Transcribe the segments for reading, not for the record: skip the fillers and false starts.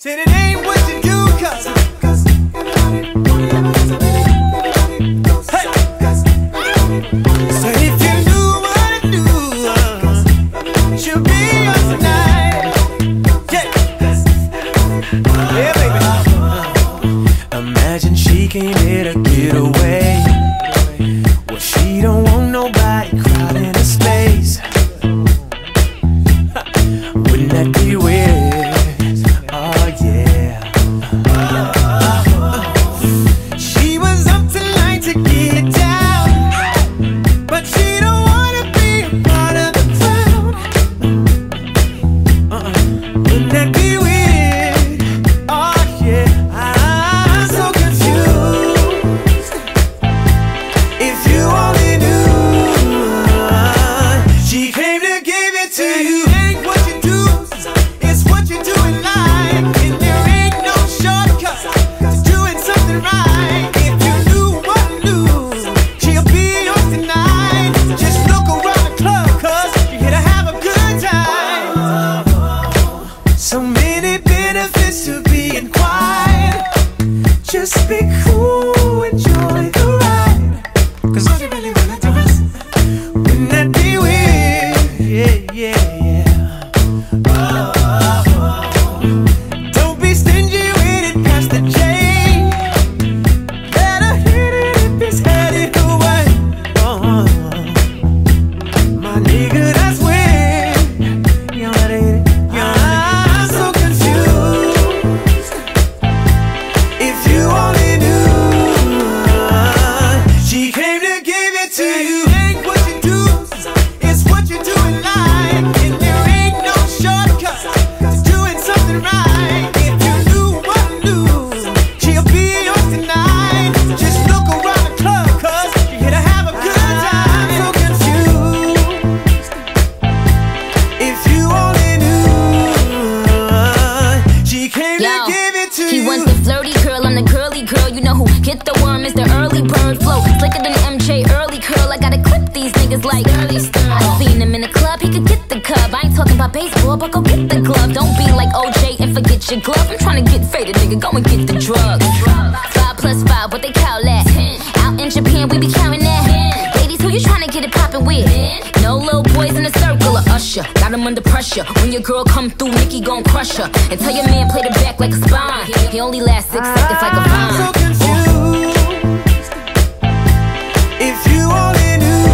Said it ain't what you do, cause hey. Said if you knew what I do, she'll be yours tonight. Yeah, baby. Imagine she came here to get away. Well, she don't want nobody crowding her space. Wouldn't that be weird? Oh yeah. She was up tonight to get down, but she don't wanna be a part of the crowd. Wouldn't that be weird? Oh yeah. I'm so confused. If you only knew, she came to give it to you. Just be cool, enjoy the ride. Cause all you really wanna do is, wouldn't that be weird? Yeah, yeah, yeah. Don't be stingy with it, pass the chain. Better hit it if it's headed away. My nigga, that's weird. You don't let it hit it. I'm so confused. If you only knew, she came to give it to you. Ain't what you do, it's what you do in life. And there ain't no shortcut to doing something right. If you knew what I knew, she'll be yours tonight. Just look around the club, cause you're here to have a good time. So confused. If you only knew, she came to give it to you. He wants the flirty girl, I'm the girly girl. You know who get the worm is the early bird flow. Slicker than MJ, early curl. I gotta clip these niggas like early stir. I seen him in the club, he could get the cub. I ain't talking about baseball, but go get the glove. Don't be like OJ and forget your glove. I'm trying to get faded, nigga, go and get the drug. 5 plus 5, what they call that? Out in Japan, we be counting that. Ladies, who you trying to get it poppin' with? No little boys in the circle of Usher. Got him under pressure. When your girl come through, Nicki gon' crush her. And tell your man play the back like a spine. He only lasts 6 seconds like a vine. I'm so confused. If you only knew,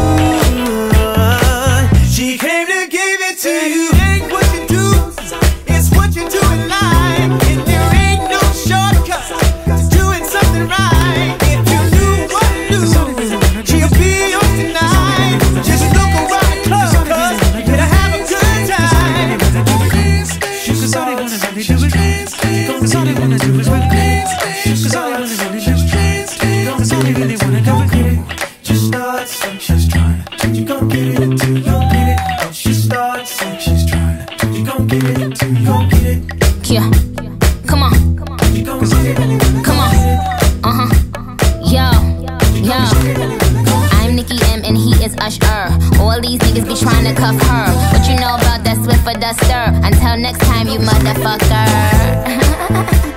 she came to give it to you. Ain't what you do, it's what you do in life. And there ain't no shortcut to doing something right. If you knew what I knew, she'll be yours tonight. Just look around the club, cause you're here to have a good time. Cause all they wanna really do is dance. Cause all they wanna do is really dance. Cause all they wanna really do is dance. Cause all they really wanna do is get it. Just start, so she's trying. You gon' get it until you gon' get it. And she starts, so she's trying. You gon' get it until you gon' get it. Yeah, come on, Cause all they really wanna come on. Yo, yo. I'm Nicki M and he is Usher. All these niggas be trying to cuff her. What you know about that Swiffer duster? Until next time, you motherfucker.